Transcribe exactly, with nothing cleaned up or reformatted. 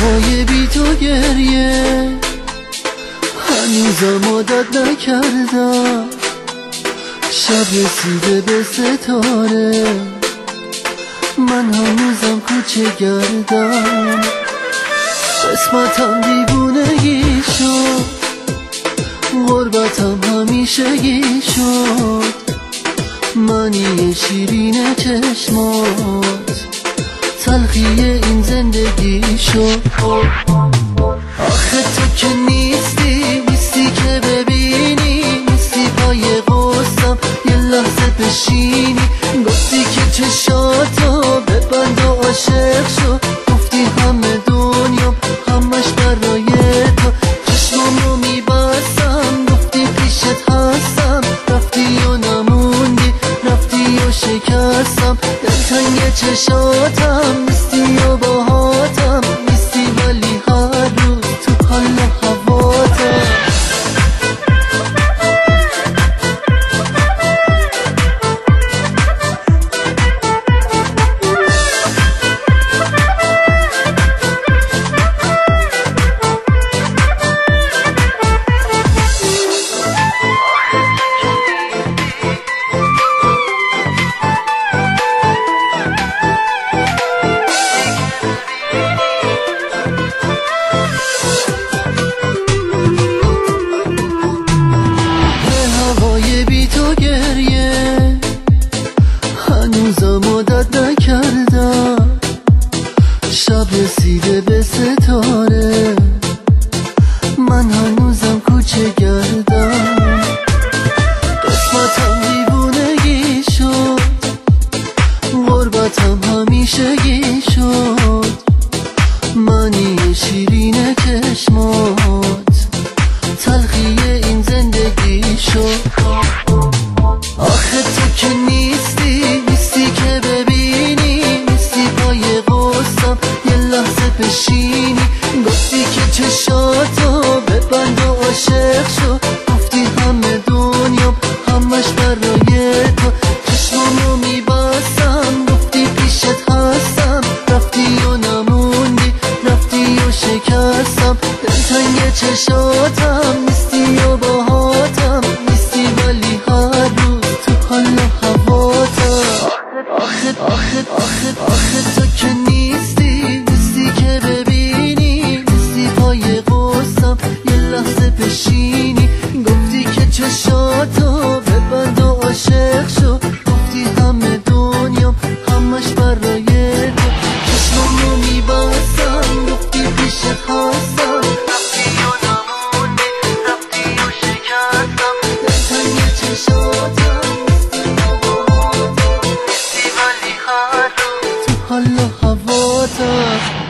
هوای بی تو گریه هنوزم عادت نکردم، شب رسیده به ستاره من هنوزم کوچه گردم. قسمتم دیوونگی شد، غربتم همیشگی شد، معنی شیرین چشمات تلخی این زندگی شد. آخه تو که نیستی، نیستی که ببینی، نیستی پای قصم یه لحظه بشینی. گفتی که چشاتو ببند و عاشق شو، گفتی همه دنیام همش برای تو. چشمامو میبستم گفتی پیشت هستم، رفتی و نموندی، رفتی و شکستم. دلتنگ چشاتم نیستی و باهاتم نیستی، ولی هر روز تو حال و هواتم. هنوزم عادت نکردم، شب رسیده به ستاره من هنوزم کوچه گردم. قسمتم دیوونگی شد، غربتم همیشگی شد، معنی شیرین چشمات تلخی این زندگی شد. آخه تو که نیستی، نیستی که ببینی، نیستی پای قصم یه لحظه بشینی. گفتی که چشاتو ببند و عاشق شو، گفتی همه دنیام همش برای تو. چشمامو میبستم گفتی پیشت هستم، رفتی و نموندی، رفتی و شکستم. دلتنگ چشاتم نیستی و باهاتم نیستی، ولی هر روز تو حال و هواتم. آخه آخه آخه آخه تو که نیستی، نیستی که ببینی، نیستی پای قصم یه لحظه بشینی. گفتی که چشاتو ببند و عاشق شو، گفتی همه دنیام همش برای تو. چشمامو میبستم گفتی پیشت هستم، رفتی و نموندی، رفتی و شکستم. دلتنگ چشاتم نیستی و باهاتم نیستی، ولی هر روز تو حال و هواتم.